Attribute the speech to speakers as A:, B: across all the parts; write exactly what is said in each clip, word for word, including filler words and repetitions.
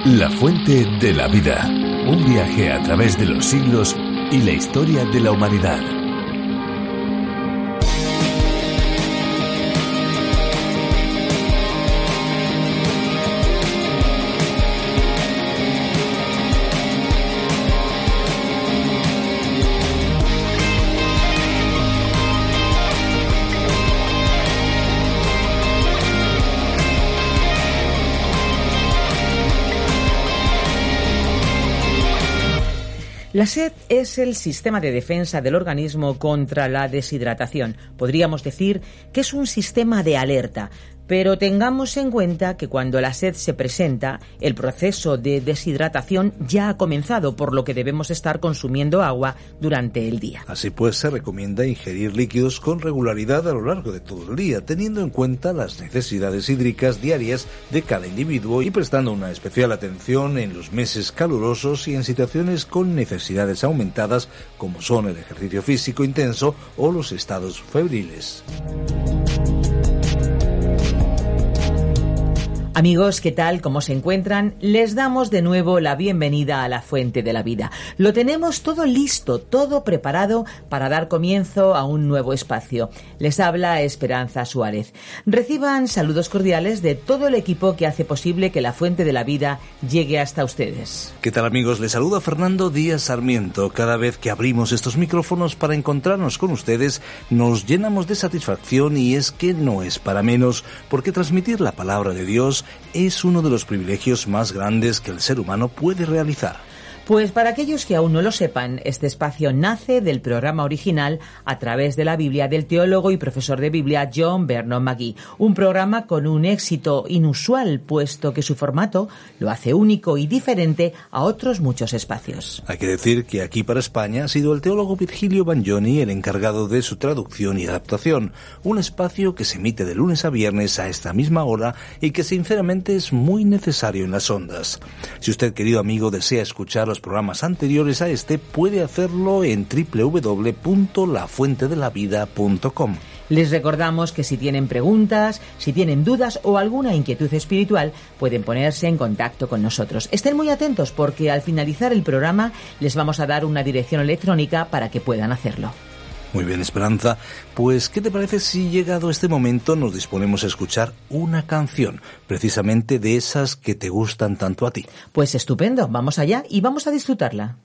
A: La fuente de la vida. Un viaje a través de los siglos y la historia de la humanidad.
B: La sed es el sistema de defensa del organismo contra la deshidratación. Podríamos decir que es un sistema de alerta, pero tengamos en cuenta que cuando la sed se presenta, el proceso de deshidratación ya ha comenzado, por lo que debemos estar consumiendo agua durante el día.
C: Así pues, se recomienda ingerir líquidos con regularidad a lo largo de todo el día, teniendo en cuenta las necesidades hídricas diarias de cada individuo y prestando una especial atención en los meses calurosos y en situaciones con necesidades aumentadas, como son el ejercicio físico intenso o los estados febriles.
B: Amigos, ¿qué tal? ¿Cómo se encuentran? Les damos de nuevo la bienvenida a la Fuente de la Vida. Lo tenemos todo listo, todo preparado para dar comienzo a un nuevo espacio. Les habla Esperanza Suárez. Reciban saludos cordiales de todo el equipo que hace posible que la Fuente de la Vida llegue hasta ustedes.
C: ¿Qué tal, amigos? Les saluda Fernando Díaz Sarmiento. Cada vez que abrimos estos micrófonos para encontrarnos con ustedes, nos llenamos de satisfacción, y es que no es para menos, porque transmitir la palabra de Dios es uno de los privilegios más grandes que el ser humano puede realizar.
B: Pues para aquellos que aún no lo sepan, este espacio nace del programa original A través de la Biblia del teólogo y profesor de Biblia John Vernon McGee. Un programa con un éxito inusual, puesto que su formato lo hace único y diferente a otros muchos espacios.
C: Hay que decir que aquí para España ha sido el teólogo Virgilio Bagnoni el encargado de su traducción y adaptación. Un espacio que se emite de lunes a viernes a esta misma hora y que sinceramente es muy necesario en las ondas. Si usted, querido amigo, desea escuchar los programas anteriores a este, puede hacerlo en doble u doble u doble u punto la fuente de la vida punto com.
B: Les recordamos que si tienen preguntas, si tienen dudas o alguna inquietud espiritual, pueden ponerse en contacto con nosotros. Estén muy atentos, porque al finalizar el programa les vamos a dar una dirección electrónica para que puedan hacerlo.
C: Muy bien, Esperanza. Pues, ¿qué te parece si, llegado este momento, nos disponemos a escuchar una canción, precisamente de esas que te gustan tanto a ti?
B: Pues estupendo, vamos allá y vamos a disfrutarla.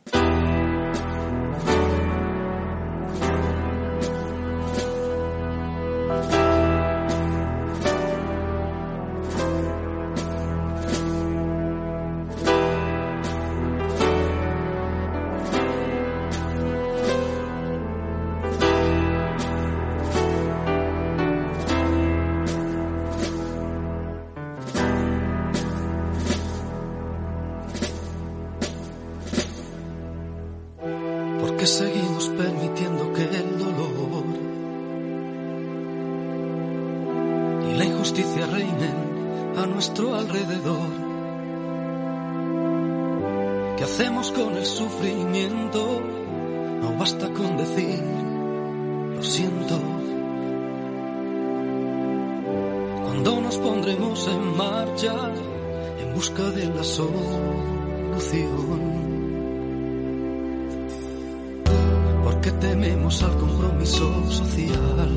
D: Que seguimos permitiendo que el dolor y la injusticia reinen a nuestro alrededor. ¿Qué hacemos con el sufrimiento? No basta con decir lo siento. ¿Cuándo nos pondremos en marcha en busca de la solución? Que tememos al compromiso social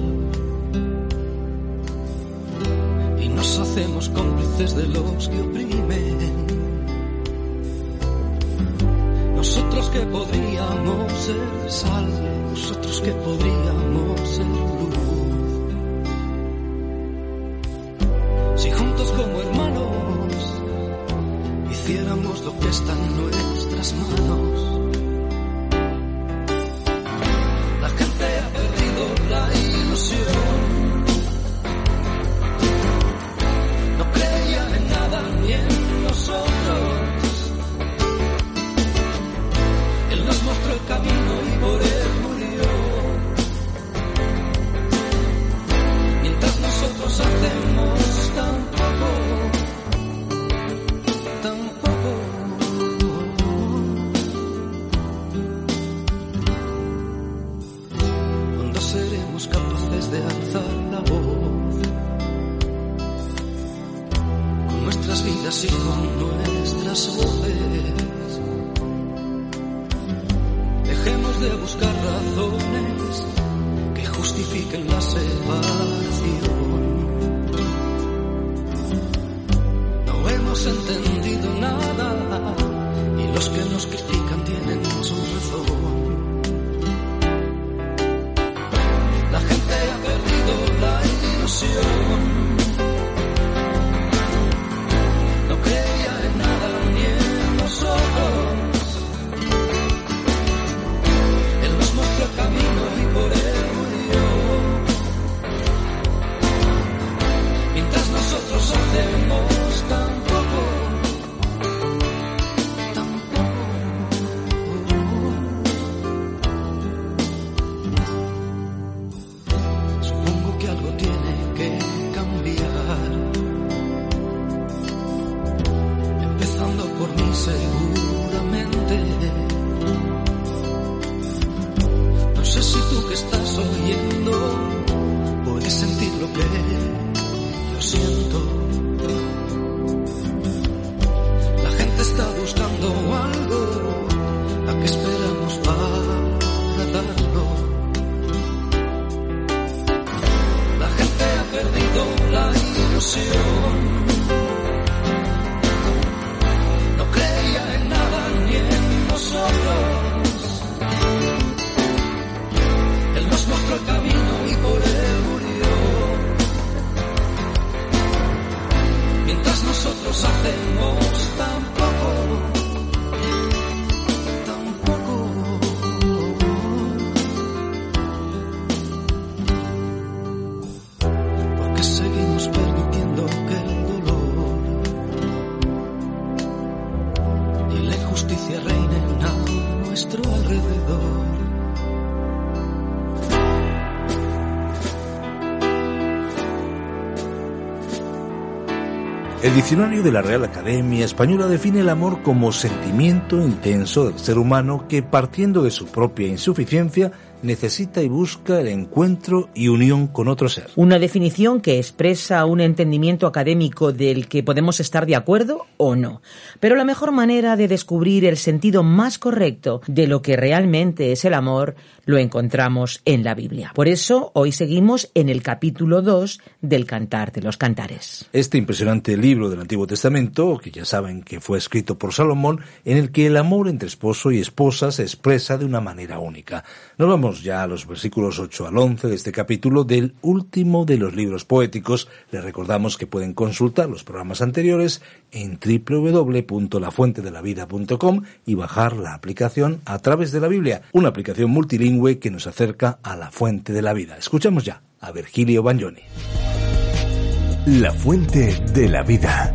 D: y nos hacemos cómplices de los que oprimen. Nosotros que podríamos ser sal, nosotros que podríamos ser luz. Si juntos como hermanos hiciéramos lo que está en nuestras manos. No creía en nada ni en nosotros. Él nos mostró el camino y por él murió. así con nuestras voces. Dejemos de buscar razones que justifiquen la separación. No hemos entendido nada y los que nos critican tienen su razón. La gente ha perdido la ilusión. No creía en nada ni en nosotros. Él nos mostró el camino y por él murió. Mientras nosotros hacemos tan poco, tan poco. Supongo que algo tiene que cambiar. Empezando por mí seguramente. No sé si tú que estás oyendo puedes sentir lo que yo siento. La gente está buscando algo, ¿a qué esperamos para darlo? La gente ha perdido la ilusión. No creía en nada ni en nosotros. Él nos mostró el camino y por él murió. Mientras nosotros hacemos tan poco, tan poco. Porque seguimos permitiendo que el dolor y la injusticia reinen a nuestro alrededor.
C: El diccionario de la Real Academia Española define el amor como sentimiento intenso del ser humano que, partiendo de su propia insuficiencia, necesita y busca el encuentro y unión con otro ser.
B: Una definición que expresa un entendimiento académico del que podemos estar de acuerdo o no. Pero la mejor manera de descubrir el sentido más correcto de lo que realmente es el amor lo encontramos en la Biblia. Por eso, hoy seguimos en el capítulo dos del Cantar de los Cantares.
C: Este impresionante libro del Antiguo Testamento, que ya saben que fue escrito por Salomón, en el que el amor entre esposo y esposa se expresa de una manera única. Nos vamos ya a los versículos ocho al once de este capítulo del último de los libros poéticos. Les recordamos que pueden consultar los programas anteriores en doble u doble u doble u punto la fuente de la vida punto com y bajar la aplicación A Través de la Biblia, una aplicación multilingüe que nos acerca a la fuente de la vida. Escuchamos ya a Virgilio Bagnoni.
A: La fuente de la vida.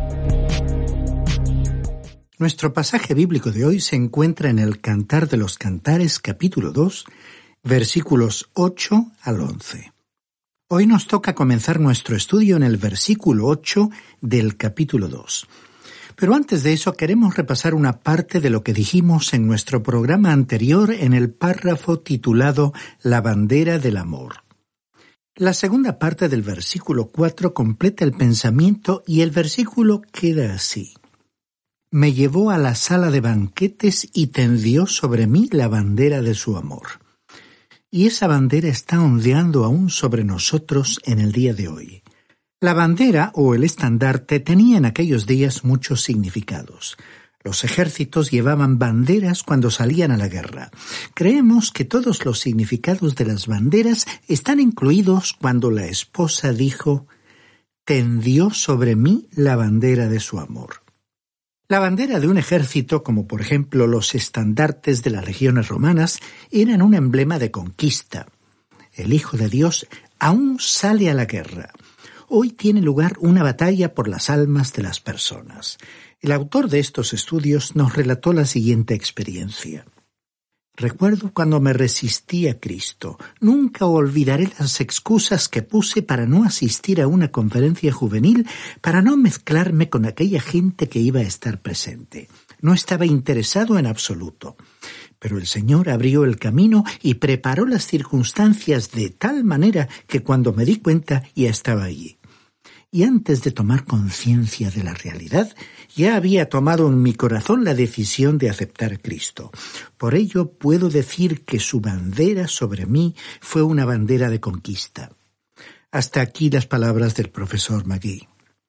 E: Nuestro pasaje bíblico de hoy se encuentra en el Cantar de los Cantares, capítulo dos, versículos ocho al once. Hoy nos toca comenzar nuestro estudio en el versículo ocho del capítulo dos. Pero antes de eso queremos repasar una parte de lo que dijimos en nuestro programa anterior en el párrafo titulado La bandera del amor. La segunda parte del versículo cuatro completa el pensamiento y el versículo queda así. Me llevó a la sala de banquetes y tendió sobre mí la bandera de su amor. Y esa bandera está ondeando aún sobre nosotros en el día de hoy. La bandera o el estandarte tenía en aquellos días muchos significados. Los ejércitos llevaban banderas cuando salían a la guerra. Creemos que todos los significados de las banderas están incluidos cuando la esposa dijo, tendió sobre mí la bandera de su amor. La bandera de un ejército, como por ejemplo los estandartes de las legiones romanas, eran un emblema de conquista. El Hijo de Dios aún sale a la guerra. Hoy tiene lugar una batalla por las almas de las personas. El autor de estos estudios nos relató la siguiente experiencia. Recuerdo cuando me resistí a Cristo. Nunca olvidaré las excusas que puse para no asistir a una conferencia juvenil, para no mezclarme con aquella gente que iba a estar presente. No estaba interesado en absoluto. Pero el Señor abrió el camino y preparó las circunstancias de tal manera que cuando me di cuenta ya estaba allí. Y antes de tomar conciencia de la realidad, ya había tomado en mi corazón la decisión de aceptar a Cristo. Por ello puedo decir que su bandera sobre mí fue una bandera de conquista. Hasta aquí las palabras del profesor Magui.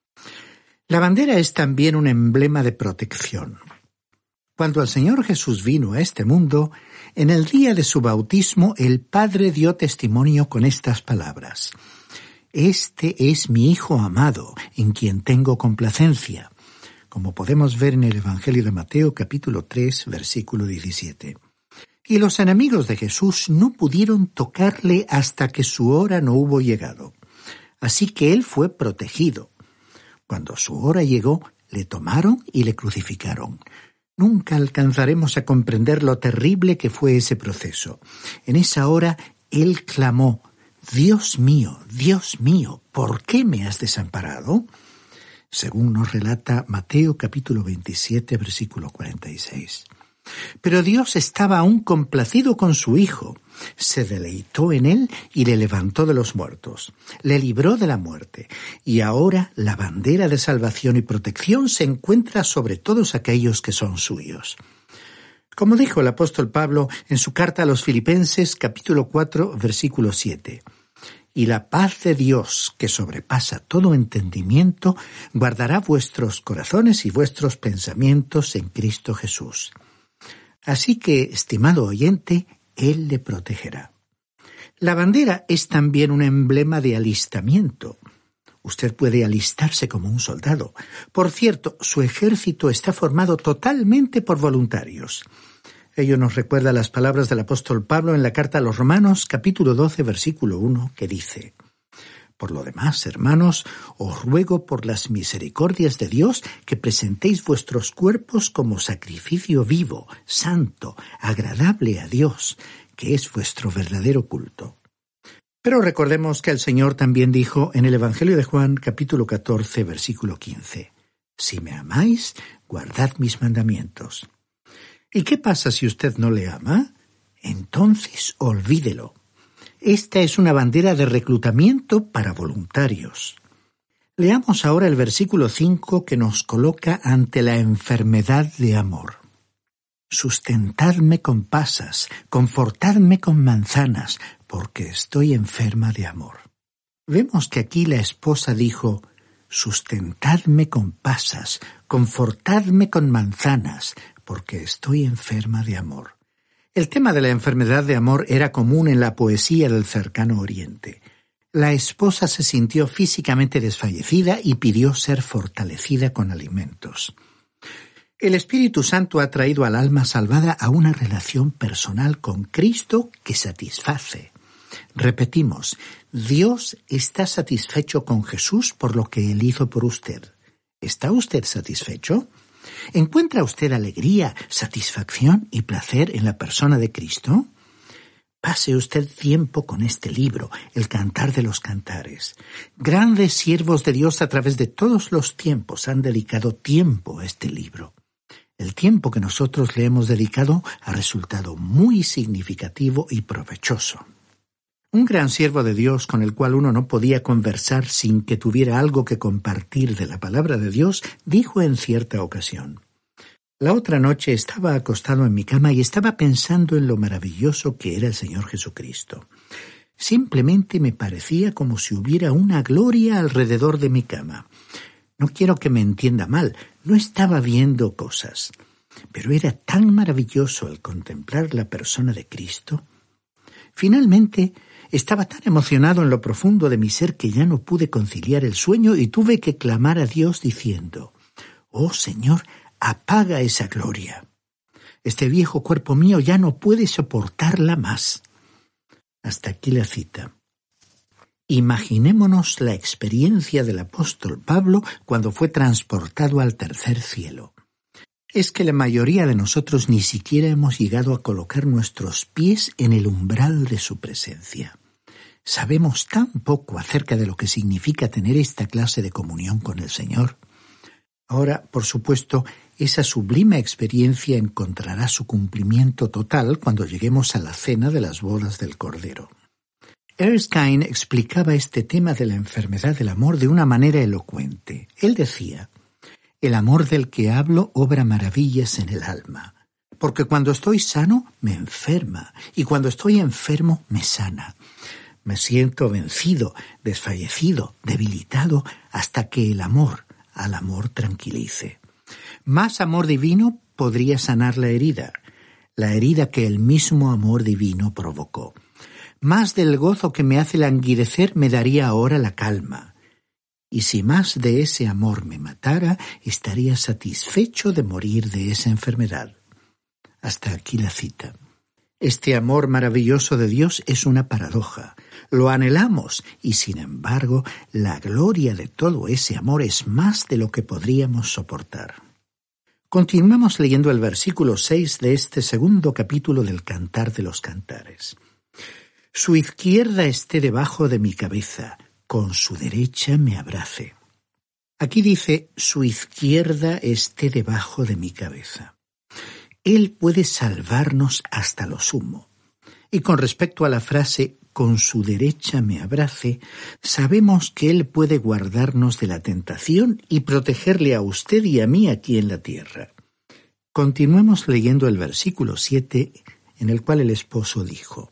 E: La bandera es también un emblema de protección. Cuando el Señor Jesús vino a este mundo, en el día de su bautismo, el Padre dio testimonio con estas palabras: Este es mi Hijo amado, en quien tengo complacencia, como podemos ver en el Evangelio de Mateo capítulo tres, versículo diecisiete. Y los enemigos de Jesús no pudieron tocarle hasta que su hora no hubo llegado. Así que él fue protegido. Cuando su hora llegó, le tomaron y le crucificaron. Nunca alcanzaremos a comprender lo terrible que fue ese proceso. En esa hora, él clamó: Dios mío, Dios mío, ¿por qué me has desamparado? Según nos relata Mateo capítulo veintisiete, versículo cuarenta y seis. Pero Dios estaba aún complacido con su Hijo. Se deleitó en él y le levantó de los muertos. Le libró de la muerte. Y ahora la bandera de salvación y protección se encuentra sobre todos aquellos que son suyos. Como dijo el apóstol Pablo en su carta a los Filipenses capítulo cuatro, versículo siete. Y la paz de Dios, que sobrepasa todo entendimiento, guardará vuestros corazones y vuestros pensamientos en Cristo Jesús. Así que, estimado oyente, Él le protegerá. La bandera es también un emblema de alistamiento. Usted puede alistarse como un soldado. Por cierto, su ejército está formado totalmente por voluntarios. Ello nos recuerda las palabras del apóstol Pablo en la carta a los Romanos, capítulo doce, versículo uno, que dice: Por lo demás, hermanos, os ruego por las misericordias de Dios que presentéis vuestros cuerpos como sacrificio vivo, santo, agradable a Dios, que es vuestro verdadero culto. Pero recordemos que el Señor también dijo en el Evangelio de Juan, capítulo catorce, versículo quince: Si me amáis, guardad mis mandamientos. ¿Y qué pasa si usted no le ama? Entonces olvídelo. Esta es una bandera de reclutamiento para voluntarios. Leamos ahora el versículo cinco que nos coloca ante la enfermedad de amor. Sustentadme con pasas, confortadme con manzanas, porque estoy enferma de amor. Vemos que aquí la esposa dijo: sustentadme con pasas, confortadme con manzanas, porque estoy enferma de amor. El tema de la enfermedad de amor era común en la poesía del cercano Oriente. La esposa se sintió físicamente desfallecida y pidió ser fortalecida con alimentos. El Espíritu Santo ha traído al alma salvada a una relación personal con Cristo que satisface. Repetimos, Dios está satisfecho con Jesús por lo que Él hizo por usted. ¿Está usted satisfecho? ¿Encuentra usted alegría, satisfacción y placer en la persona de Cristo? Pase usted tiempo con este libro, el Cantar de los Cantares. Grandes siervos de Dios a través de todos los tiempos han dedicado tiempo a este libro. El tiempo que nosotros le hemos dedicado ha resultado muy significativo y provechoso. Un gran siervo de Dios con el cual uno no podía conversar sin que tuviera algo que compartir de la palabra de Dios, dijo en cierta ocasión: La otra noche estaba acostado en mi cama y estaba pensando en lo maravilloso que era el Señor Jesucristo. Simplemente me parecía como si hubiera una gloria alrededor de mi cama. No quiero que me entienda mal, no estaba viendo cosas, pero era tan maravilloso el contemplar la persona de Cristo. Finalmente, estaba tan emocionado en lo profundo de mi ser que ya no pude conciliar el sueño y tuve que clamar a Dios diciendo: «Oh Señor, apaga esa gloria. Este viejo cuerpo mío ya no puede soportarla más». Hasta aquí la cita. Imaginémonos la experiencia del apóstol Pablo cuando fue transportado al tercer cielo. Es que la mayoría de nosotros ni siquiera hemos llegado a colocar nuestros pies en el umbral de su presencia. Sabemos tan poco acerca de lo que significa tener esta clase de comunión con el Señor. Ahora, por supuesto, esa sublime experiencia encontrará su cumplimiento total cuando lleguemos a la cena de las bodas del Cordero. Erskine explicaba este tema de la enfermedad del amor de una manera elocuente. Él decía: el amor del que hablo obra maravillas en el alma, porque cuando estoy sano me enferma, y cuando estoy enfermo me sana. Me siento vencido, desfallecido, debilitado, hasta que el amor al amor tranquilice. Más amor divino podría sanar la herida, la herida que el mismo amor divino provocó. Más del gozo que me hace languidecer me daría ahora la calma. Y si más de ese amor me matara, estaría satisfecho de morir de esa enfermedad. Hasta aquí la cita. Este amor maravilloso de Dios es una paradoja. Lo anhelamos y, sin embargo, la gloria de todo ese amor es más de lo que podríamos soportar. Continuamos leyendo el versículo seis de este segundo capítulo del Cantar de los Cantares. Su izquierda esté debajo de mi cabeza, con su derecha me abrace. Aquí dice, su izquierda esté debajo de mi cabeza. Él puede salvarnos hasta lo sumo. Y con respecto a la frase, con su derecha me abrace, sabemos que Él puede guardarnos de la tentación y protegerle a usted y a mí aquí en la tierra. Continuemos leyendo el versículo siete, en el cual el esposo dijo: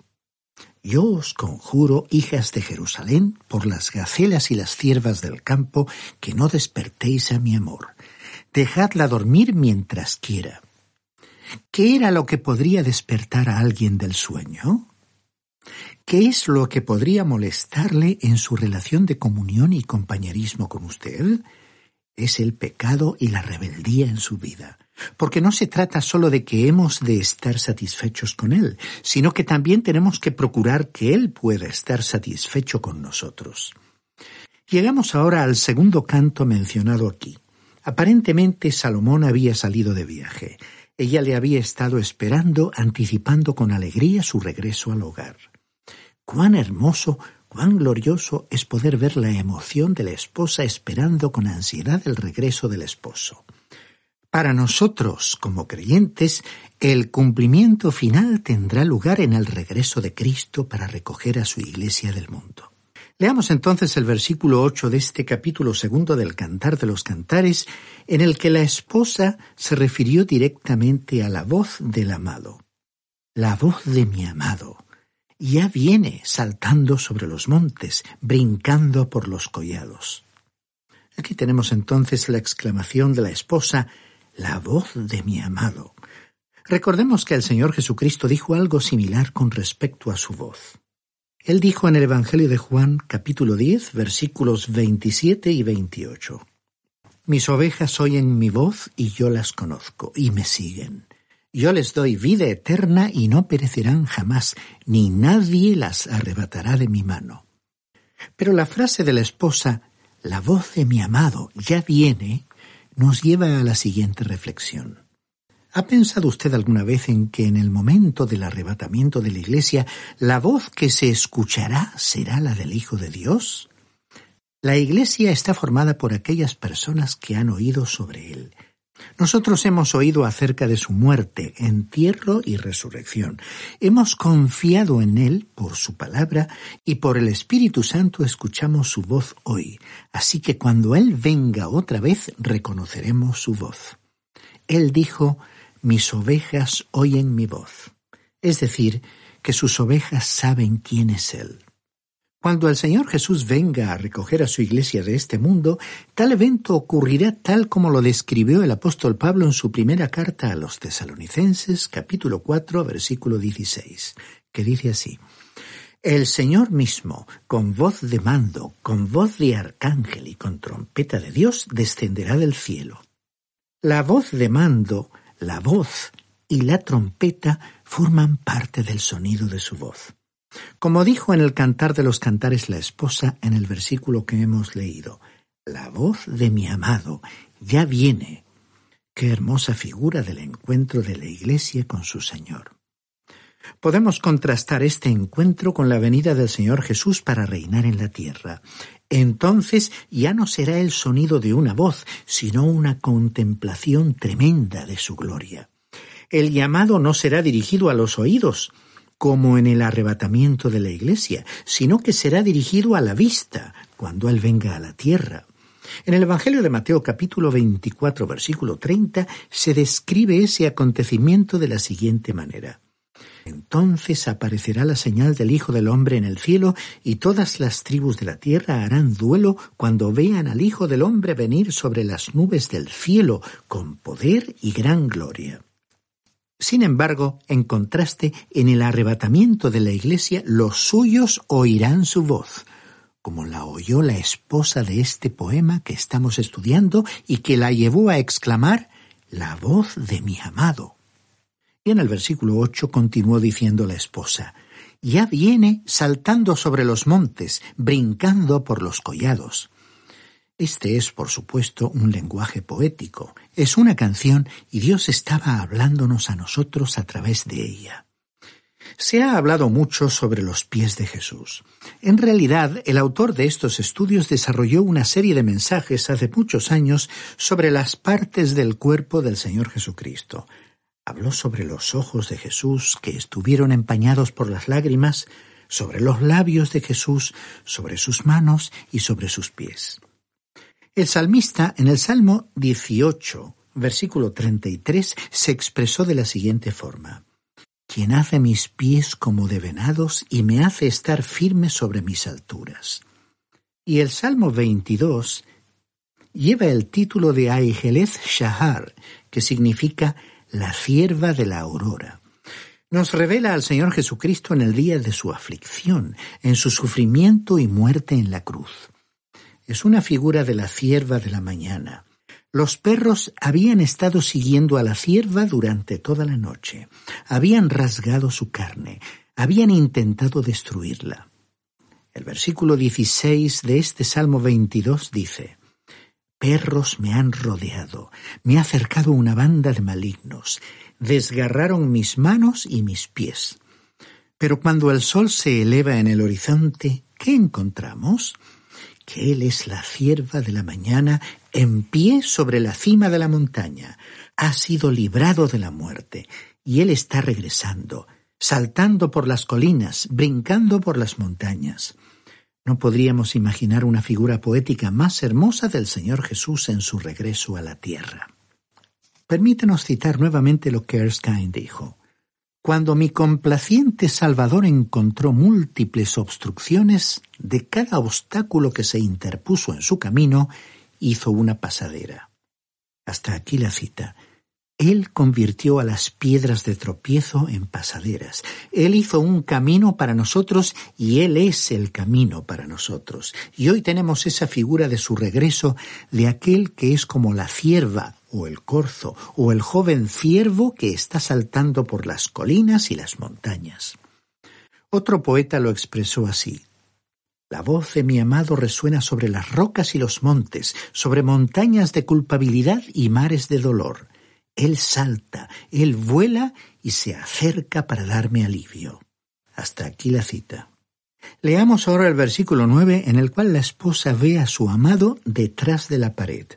E: Yo os conjuro, hijas de Jerusalén, por las gacelas y las ciervas del campo, que no despertéis a mi amor. Dejadla dormir mientras quiera. ¿Qué era lo que podría despertar a alguien del sueño? ¿Qué es lo que podría molestarle en su relación de comunión y compañerismo con usted? Es el pecado y la rebeldía en su vida. Porque no se trata solo de que hemos de estar satisfechos con Él, sino que también tenemos que procurar que Él pueda estar satisfecho con nosotros. Llegamos ahora al segundo canto mencionado aquí. Aparentemente Salomón había salido de viaje. Ella le había estado esperando, anticipando con alegría su regreso al hogar. Cuán hermoso, cuán glorioso es poder ver la emoción de la esposa esperando con ansiedad el regreso del esposo. Para nosotros, como creyentes, el cumplimiento final tendrá lugar en el regreso de Cristo para recoger a su iglesia del mundo. Leamos entonces el versículo ocho de este capítulo segundo del Cantar de los Cantares, en el que la esposa se refirió directamente a la voz del amado. La voz de mi amado ya viene saltando sobre los montes, brincando por los collados. Aquí tenemos entonces la exclamación de la esposa: la voz de mi amado. Recordemos que el Señor Jesucristo dijo algo similar con respecto a su voz. Él dijo en el Evangelio de Juan, capítulo diez, versículos veintisiete y veintiocho. Mis ovejas oyen mi voz y yo las conozco, y me siguen. Yo les doy vida eterna y no perecerán jamás, ni nadie las arrebatará de mi mano. Pero la frase de la esposa, la voz de mi amado ya viene, nos lleva a la siguiente reflexión. ¿Ha pensado usted alguna vez en que en el momento del arrebatamiento de la iglesia, la voz que se escuchará será la del Hijo de Dios? La iglesia está formada por aquellas personas que han oído sobre Él. Nosotros hemos oído acerca de su muerte, entierro y resurrección. Hemos confiado en Él por su palabra y por el Espíritu Santo escuchamos su voz hoy. Así que cuando Él venga otra vez, reconoceremos su voz. Él dijo: mis ovejas oyen mi voz. Es decir, que sus ovejas saben quién es Él. Cuando el Señor Jesús venga a recoger a su iglesia de este mundo, tal evento ocurrirá tal como lo describió el apóstol Pablo en su primera carta a los Tesalonicenses, capítulo cuatro, versículo dieciséis, que dice así: El Señor mismo, con voz de mando, con voz de arcángel y con trompeta de Dios, descenderá del cielo. La voz de mando, la voz y la trompeta forman parte del sonido de su voz. Como dijo en el Cantar de los Cantares la esposa en el versículo que hemos leído, la voz de mi amado ya viene. Qué hermosa figura del encuentro de la iglesia con su Señor. Podemos contrastar este encuentro con la venida del Señor Jesús para reinar en la tierra. Entonces ya no será el sonido de una voz, sino una contemplación tremenda de su gloria. El llamado no será dirigido a los oídos, como en el arrebatamiento de la Iglesia, sino que será dirigido a la vista cuando Él venga a la tierra. En el Evangelio de Mateo capítulo veinticuatro, versículo treinta, se describe ese acontecimiento de la siguiente manera. Entonces aparecerá la señal del Hijo del Hombre en el cielo, y todas las tribus de la tierra harán duelo cuando vean al Hijo del Hombre venir sobre las nubes del cielo con poder y gran gloria. Sin embargo, en contraste, en el arrebatamiento de la Iglesia, los suyos oirán su voz, como la oyó la esposa de este poema que estamos estudiando y que la llevó a exclamar, «La voz de mi amado». Y en el versículo ocho continuó diciendo la esposa, «Ya viene saltando sobre los montes, brincando por los collados». Este es, por supuesto, un lenguaje poético. Es una canción y Dios estaba hablándonos a nosotros a través de ella. Se ha hablado mucho sobre los pies de Jesús. En realidad, el autor de estos estudios desarrolló una serie de mensajes hace muchos años sobre las partes del cuerpo del Señor Jesucristo. Habló sobre los ojos de Jesús que estuvieron empañados por las lágrimas, sobre los labios de Jesús, sobre sus manos y sobre sus pies. El salmista en el Salmo dieciocho, versículo treinta y tres, se expresó de la siguiente forma: «Quien hace mis pies como de venados y me hace estar firme sobre mis alturas». Y el Salmo veintidós lleva el título de Aigeleth Shahar, que significa la cierva de la aurora. Nos revela al Señor Jesucristo en el día de su aflicción, en su sufrimiento y muerte en la cruz. Es una figura de la cierva de la mañana. Los perros habían estado siguiendo a la cierva durante toda la noche. Habían rasgado su carne, habían intentado destruirla. El versículo dieciséis de este Salmo veintidós dice: «Perros me han rodeado, me ha cercado una banda de malignos, desgarraron mis manos y mis pies». Pero cuando el sol se eleva en el horizonte, ¿qué encontramos? Que Él es la cierva de la mañana en pie sobre la cima de la montaña. Ha sido librado de la muerte y Él está regresando, saltando por las colinas, brincando por las montañas. No podríamos imaginar una figura poética más hermosa del Señor Jesús en su regreso a la tierra. Permítanos citar nuevamente lo que Erskine dijo. Cuando mi complaciente Salvador encontró múltiples obstrucciones, de cada obstáculo que se interpuso en su camino, hizo una pasadera. Hasta aquí la cita. Él convirtió a las piedras de tropiezo en pasaderas. Él hizo un camino para nosotros y Él es el camino para nosotros. Y hoy tenemos esa figura de su regreso, de aquel que es como la cierva o el corzo o el joven ciervo que está saltando por las colinas y las montañas. Otro poeta lo expresó así: «La voz de mi amado resuena sobre las rocas y los montes, sobre montañas de culpabilidad y mares de dolor. Él salta, Él vuela y se acerca para darme alivio». Hasta aquí la cita. Leamos ahora el versículo nueve, en el cual la esposa ve a su amado detrás de la pared.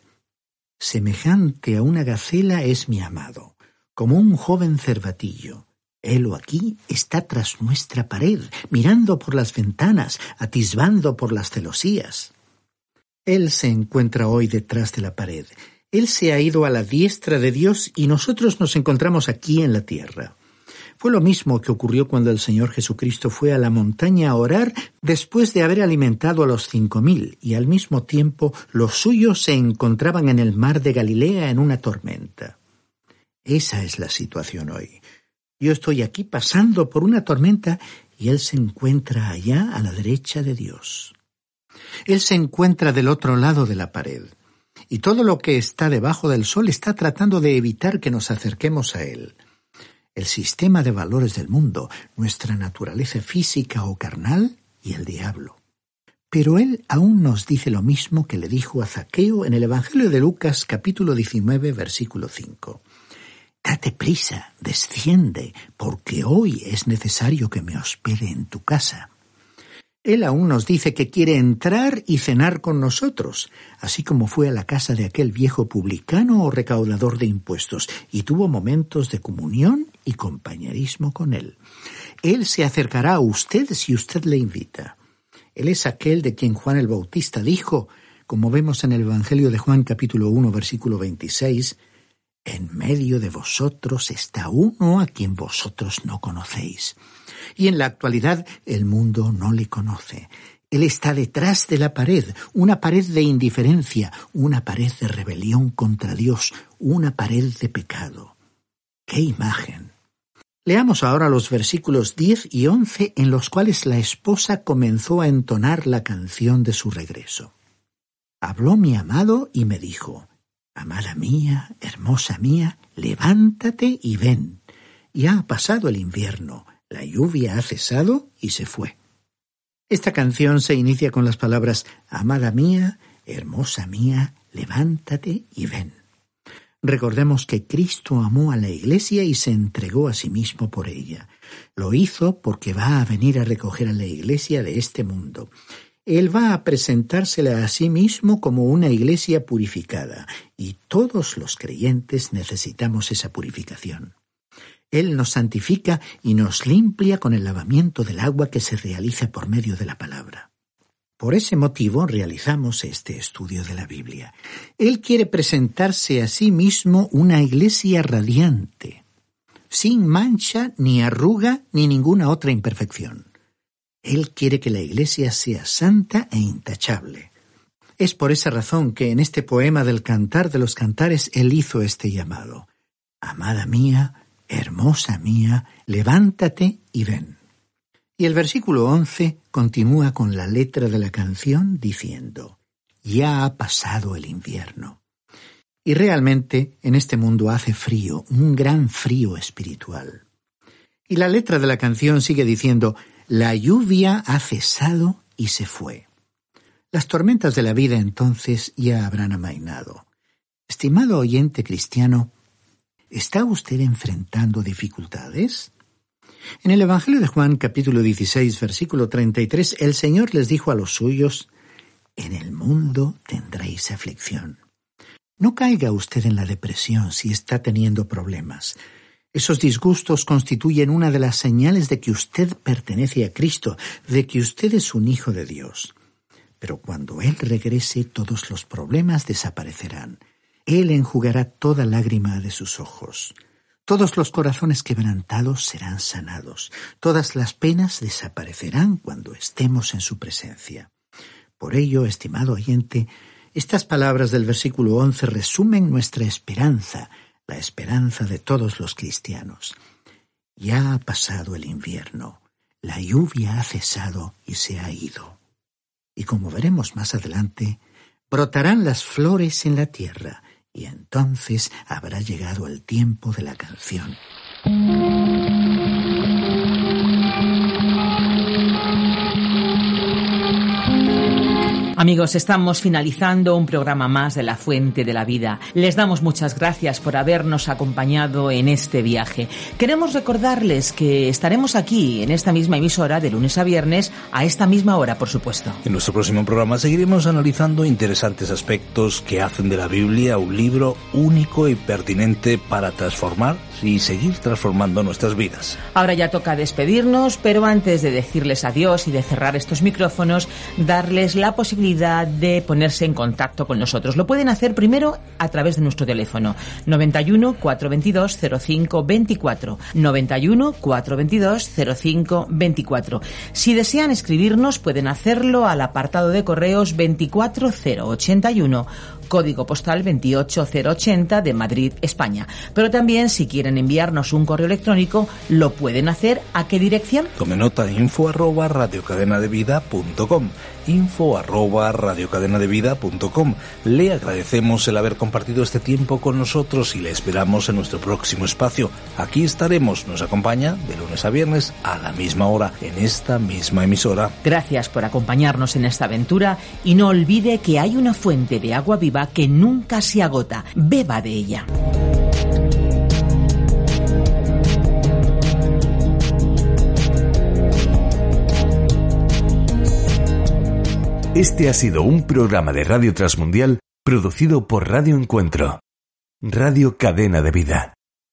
E: «Semejante a una gacela es mi amado, como un joven cervatillo. Helo aquí está tras nuestra pared, mirando por las ventanas, atisbando por las celosías». Él se encuentra hoy detrás de la pared. Él se ha ido a la diestra de Dios y nosotros nos encontramos aquí en la tierra. Fue lo mismo que ocurrió cuando el Señor Jesucristo fue a la montaña a orar después de haber alimentado a los cinco mil, y al mismo tiempo los suyos se encontraban en el mar de Galilea en una tormenta. Esa es la situación hoy. Yo estoy aquí pasando por una tormenta y Él se encuentra allá a la derecha de Dios. Él se encuentra del otro lado de la pared. Y todo lo que está debajo del sol está tratando de evitar que nos acerquemos a Él. El sistema de valores del mundo, nuestra naturaleza física o carnal y el diablo. Pero Él aún nos dice lo mismo que le dijo a Zaqueo en el Evangelio de Lucas capítulo diecinueve versículo cinco. «Date prisa, desciende, porque hoy es necesario que me hospede en tu casa». Él aún nos dice que quiere entrar y cenar con nosotros, así como fue a la casa de aquel viejo publicano o recaudador de impuestos, y tuvo momentos de comunión y compañerismo con él. Él se acercará a usted si usted le invita. Él es aquel de quien Juan el Bautista dijo, como vemos en el Evangelio de Juan capítulo uno, versículo veintiséis, «En medio de vosotros está uno a quien vosotros no conocéis». Y en la actualidad el mundo no le conoce. Él está detrás de la pared, una pared de indiferencia, una pared de rebelión contra Dios, una pared de pecado. ¡Qué imagen! Leamos ahora los versículos diez y once en los cuales la esposa comenzó a entonar la canción de su regreso. Habló mi amado y me dijo, «Amada mía, hermosa mía, levántate y ven. Ya ha pasado el invierno, la lluvia ha cesado y se fue». Esta canción se inicia con las palabras «Amada mía, hermosa mía, levántate y ven». Recordemos que Cristo amó a la Iglesia y se entregó a sí mismo por ella. Lo hizo porque va a venir a recoger a la Iglesia de este mundo. Él va a presentársela a sí mismo como una Iglesia purificada, y todos los creyentes necesitamos esa purificación. Él nos santifica y nos limpia con el lavamiento del agua que se realiza por medio de la palabra. Por ese motivo realizamos este estudio de la Biblia. Él quiere presentarse a sí mismo una iglesia radiante, sin mancha, ni arruga, ni ninguna otra imperfección. Él quiere que la iglesia sea santa e intachable. Es por esa razón que en este poema del Cantar de los Cantares él hizo este llamado. Amada mía, hermosa mía, levántate y ven. Y el versículo once continúa con la letra de la canción diciendo, ya ha pasado el invierno. Y realmente en este mundo hace frío, un gran frío espiritual. Y la letra de la canción sigue diciendo, la lluvia ha cesado y se fue. Las tormentas de la vida entonces ya habrán amainado. Estimado oyente cristiano, ¿está usted enfrentando dificultades? En el Evangelio de Juan, capítulo dieciséis, versículo treinta y tres, el Señor les dijo a los suyos, «En el mundo tendréis aflicción». No caiga usted en la depresión si está teniendo problemas. Esos disgustos constituyen una de las señales de que usted pertenece a Cristo, de que usted es un hijo de Dios. Pero cuando Él regrese, todos los problemas desaparecerán. Él enjugará toda lágrima de sus ojos. Todos los corazones quebrantados serán sanados. Todas las penas desaparecerán cuando estemos en su presencia. Por ello, estimado oyente, estas palabras del versículo once resumen nuestra esperanza, la esperanza de todos los cristianos. Ya ha pasado el invierno, la lluvia ha cesado y se ha ido. Y como veremos más adelante, brotarán las flores en la tierra, y entonces habrá llegado el tiempo de la canción.
B: Amigos, estamos finalizando un programa más de La Fuente de la Vida. Les damos muchas gracias por habernos acompañado en este viaje. Queremos recordarles que estaremos aquí en esta misma emisora de lunes a viernes a esta misma hora, por supuesto.
C: En nuestro próximo programa seguiremos analizando interesantes aspectos que hacen de la Biblia un libro único y pertinente para transformar y seguir transformando nuestras vidas.
B: Ahora ya toca despedirnos, pero antes de decirles adiós y de cerrar estos micrófonos, darles la posibilidad de ponerse en contacto con nosotros. Lo pueden hacer primero a través de nuestro teléfono noventa y uno, cuatrocientos veintidós, cero cinco veinticuatro, noventa y uno, cuatrocientos veintidós, cero cinco veinticuatro. Si desean escribirnos, pueden hacerlo al apartado de correos veinticuatro cero ochenta y uno, código postal veintiocho cero ochenta de Madrid, España. Pero también, si quieren enviarnos un correo electrónico, lo pueden hacer. ¿A qué dirección?
C: Tome nota, info arroba radiocadenadevida punto com, info arroba radiocadenadevida punto com. Le agradecemos el haber compartido este tiempo con nosotros y le esperamos en nuestro próximo espacio. Aquí estaremos, nos acompaña de lunes a viernes a la misma hora en esta misma emisora.
B: Gracias por acompañarnos en esta aventura y no olvide que hay una fuente de agua viva que nunca se agota. Beba de ella.
A: Este ha sido un programa de Radio Transmundial producido por Radio Encuentro, Radio Cadena de Vida.